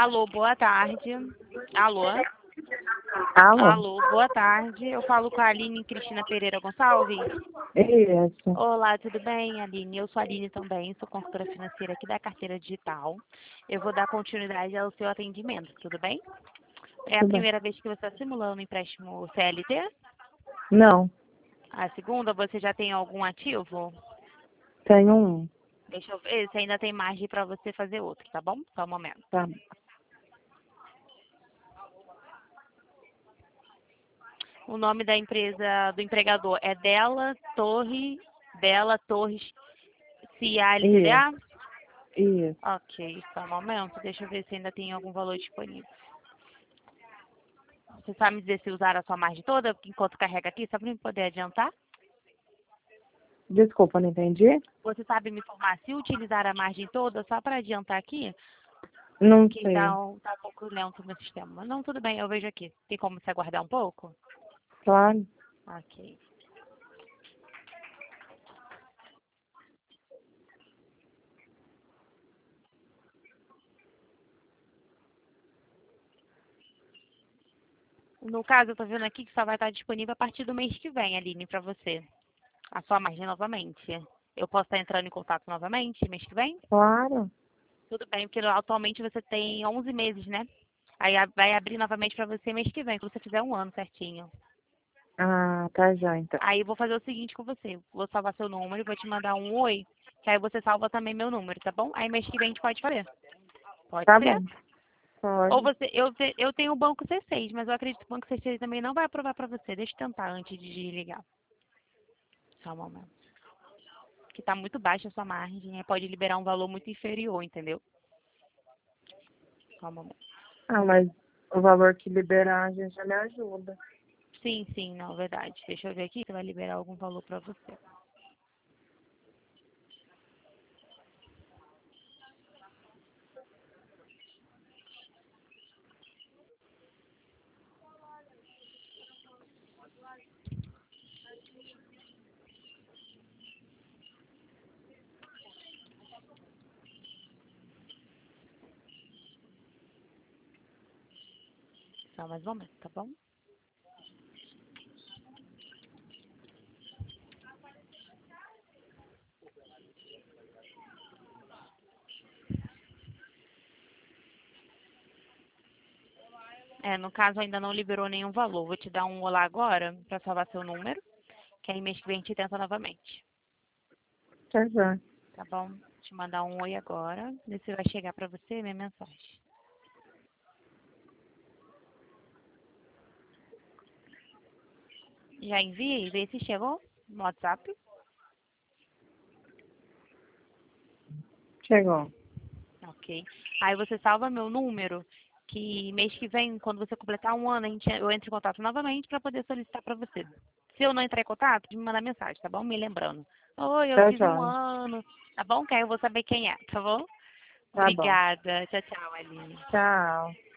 Alô, boa tarde. Alô? Alô? Alô, boa tarde. Eu falo com a Aline Cristina Pereira Gonçalves. Isso. Olá, tudo bem, Aline? Eu sou a Aline também, sou consultora financeira aqui da Carteira Digital. Eu vou dar continuidade ao seu atendimento, tudo bem? É a Tudo bem. primeira vez que você está simulando o empréstimo CLT? Não, A segunda, você já tem algum ativo? tenho um. Deixa eu ver se ainda tem margem para você fazer outro, tá bom? Só um momento. Tá. O nome da empresa do empregador é Bela Torres CIA Isso. LTDA? Isso. Ok, só um momento. Deixa eu ver se ainda tem algum valor disponível. Você sabe me dizer se usaram a sua margem toda enquanto carrega aqui, só para eu poder adiantar? Desculpa, não entendi? Você sabe me informar se utilizar a margem toda, só para adiantar aqui? Não Que sei. tá um pouco lento o meu sistema. Não, tudo bem, eu vejo aqui. Tem como você aguardar um pouco? Claro. Ok. No caso, eu tô vendo aqui que só vai estar disponível a partir do mês que vem, Aline, para você. A sua margem novamente. Eu posso estar entrando em contato novamente mês que vem? Claro. Tudo bem, porque atualmente você tem 11 meses, né? Aí vai abrir novamente para você mês que vem, quando você fizer um ano certinho. Ah, tá já, então. Aí eu vou fazer o seguinte com você. Vou salvar seu número, vou te mandar um oi, que aí você salva também meu número, tá bom? Aí mês que vem a gente pode fazer. Pode Tá ser? bom. Ou Pode. você, eu tenho o banco C6, mas eu acredito que o banco C6 também não vai aprovar para você. Deixa eu tentar antes de ligar. Só um momento. Que tá muito baixa a sua margem, aí pode liberar um valor muito inferior, entendeu? Só um momento. Ah, mas o valor que liberar a gente já me ajuda. Sim, sim, não, verdade. Deixa eu ver aqui se vai liberar algum valor para você. Só mais um momento, tá bom? É, no caso ainda não liberou nenhum valor. Vou te dar um olá agora para salvar seu número, que aí mês que vem a gente tenta novamente. Tá já. Tá bom? Vou te mandar um oi agora. Ver se vai chegar para você minha mensagem. Já enviei, vê se chegou no WhatsApp. Chegou. Ok. Aí você salva meu número, que mês que vem, quando você completar um ano, eu entro em contato novamente para poder solicitar para você. Se eu não entrar em contato, me mandar mensagem, tá bom? Me lembrando. Oi, eu Tá fiz um já. ano, tá bom? Que aí eu vou saber quem é, tá bom? Tá bom. Obrigada. Tchau, tchau, Aline. Tchau.